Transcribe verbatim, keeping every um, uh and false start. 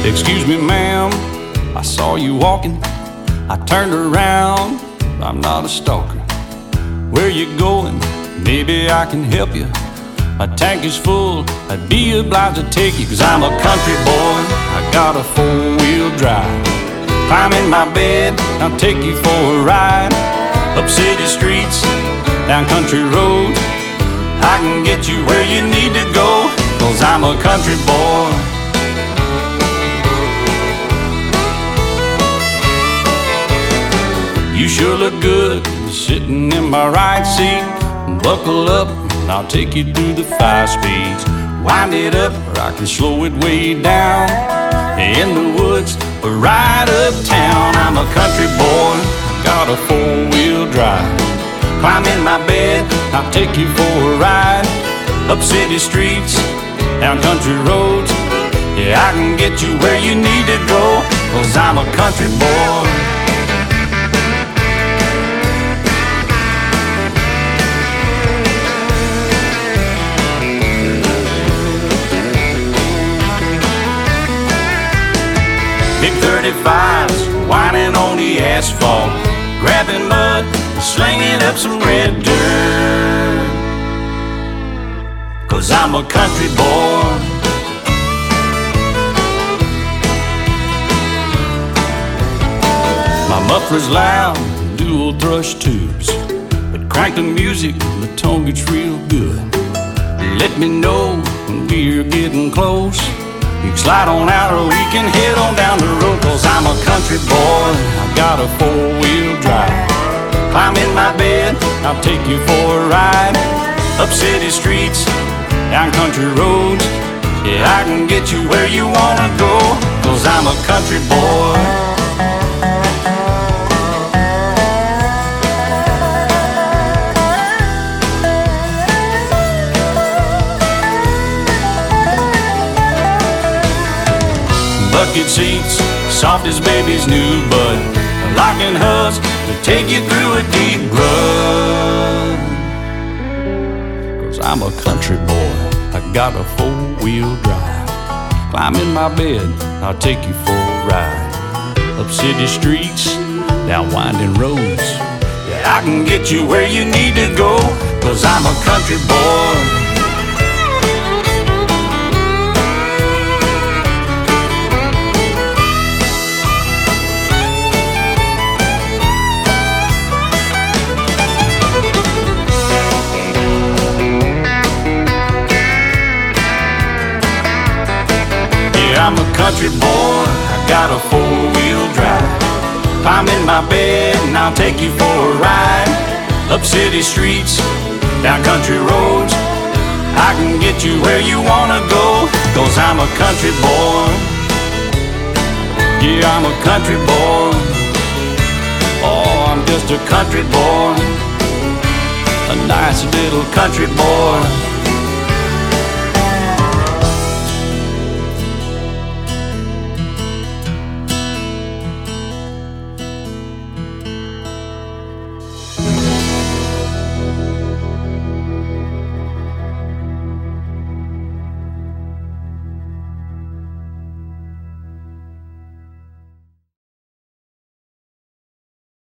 Excuse me, ma'am, I saw you walking. I turned around, I'm not a stalker. Where you going? Maybe I can help you. My tank is full, I'd be obliged to take you. Cause I'm a country boy, I got a four-wheel drive. Climb in my bed, I'll take you for a ride. Up city streets, down country roads, I can get you where you need to go. Cause I'm a country boy. You sure look good sitting in my right seat. Buckle up, and I'll take you through the five speeds. Wind it up, or I can slow it way down. In the woods, or right uptown. I'm a country boy, got a four-wheel drive. Climb in my bed, I'll take you for a ride. Up city streets, down country roads, yeah, I can get you where you need to go. Cause I'm a country boy. Big thirty-fives, whining on the asphalt, grabbing mud, slinging up some red dirt. Cause I'm a country boy. My muffler's loud, dual thrush tubes, but crank the music, the tone gets real good. Let me know when we're getting close. You can slide on out or we can head on down the road. Cause I'm a country boy, I got a four-wheel drive. Climb in my bed, I'll take you for a ride. Up city streets, down country roads, yeah, I can get you where you wanna go. Cause I'm a country boy. Bucket seats, soft as baby's new bud, locking hubs to take you through a deep rut. Cause I'm a country boy, I got a four-wheel drive. Climb in my bed, I'll take you for a ride. Up city streets, down winding roads, yeah, I can get you where you need to go. Cause I'm a country boy. I'm a country boy, I got a four-wheel drive. Climb in my bed and I'll take you for a ride. Up city streets, down country roads, I can get you where you wanna go. Cause I'm a country boy. Yeah, I'm a country boy. Oh, I'm just a country boy, a nice little country boy.